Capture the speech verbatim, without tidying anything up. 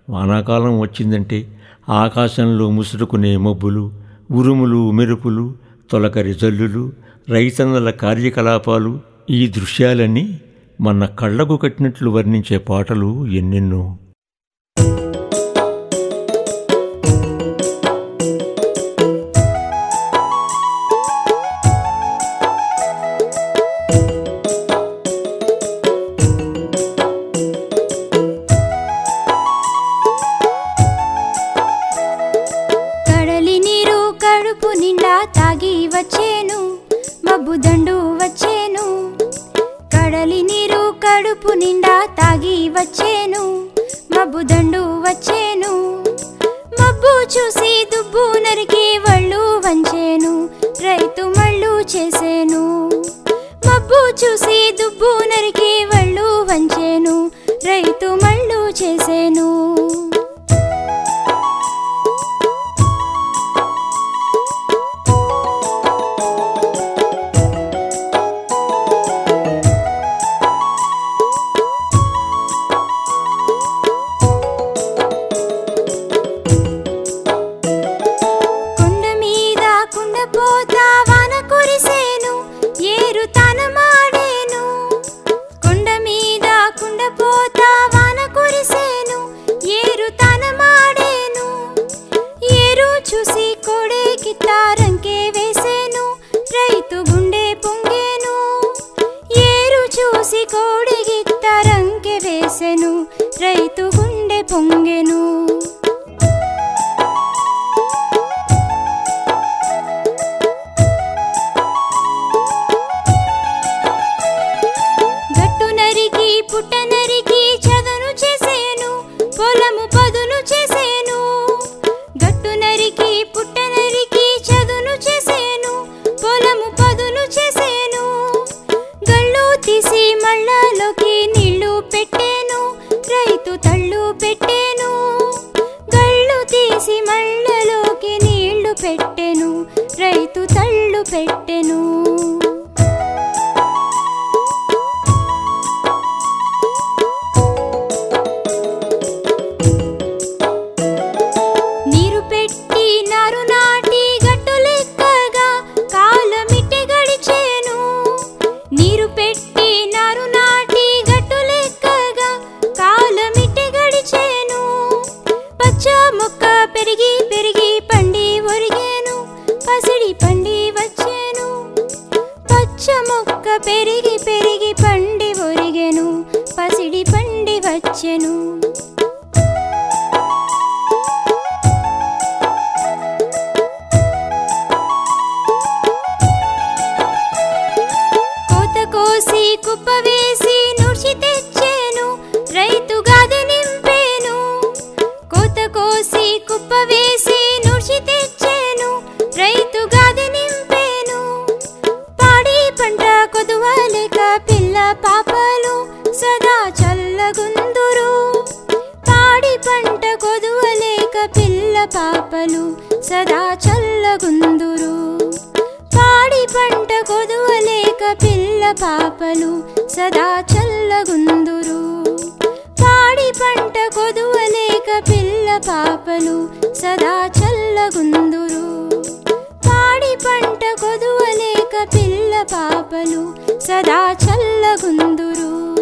వానాకాలం వచ్చిందంటే ఆకాశంలో ముసురుకునే మబ్బులు, ఉరుములు, మెరుపులు, తొలకరి జల్లులు, రైతన్నల కార్యకలాపాలు, ఈ దృశ్యాలన్నీ మన కళ్ళకు కట్టినట్లు వర్ణించే పాటలు ఎన్నెన్నో. వచ్చేను మబ్బు దండు వచ్చేను, కడలి నీరు కడుపు నిండా తాగి వచ్చేను, మబ్బు దండు వచ్చేను. మబ్బు చూసి దుబ్బు నరికి వళ్ళు వంచేను, రైతు మళ్ళు చేసేను. మబ్బు చూసి దుబ్బు నరికి వళ్ళు వంచేను, రైతు మళ్ళు చేసేను. రైతు గుండె పొంగెను. గట్టు నరికి పుట్ట నరికి చదును చేసేను, పొలము పదును చేసేను. గట్టు నరికి పుట్ట నరికి చదును చేసేను, పొలము పదును చేసేను. గళ్ళు తీసి మళ్ళలోకి నీళ్లు పెట్టేను, రైతు తళ్ళు పెట్టెను. గళ్ళు తీసి మళ్ళలోకి నీళ్లు పెట్టెను, రైతు తళ్ళు పెట్టెను. నీరు పెట్టి నారు నాటి గట్టు లెక్కగా కాలమిట్టె గడిచేను. నీరు పెట్టి నారు నాటి గట్టు లెక్కగా కాలమిట్టె గడిచేను. పచ్చ మొక్క పెరిగి పెరిగి పండి ఒరిగేను, పసిడి పండి వచ్చేను. పచ్చ మొక్క పెరిగి పెరిగి పండి ఒరిగేను, పసిడి పండి వచ్చెను. కోత కోసి కుప్ప వేసి నూర్చి తెచ్చేను, రైతు గాదె నింపేను. కోత కోసి కుప్ప వేసి నూర్చి తెచ్చేను, రైతు గాదె నింపేను. పాడి పంట కొదువలేక పిల్ల పాపలు సదా చల్లగుందురు. పాడి పంట కొదువలేక పిల్ల పాపలు సదా చల్లగుందురు. పాడి పంట కొదువలేక పిల్ల పాపలు సదా చల్లగుందురు. పాడి పంట కొదువలేక పిల్ల పాపలు సదా చల్లగుందురు. పాడి పంట కొదువలేక పిల్ల పాపలు సదా చల్లగుందురు.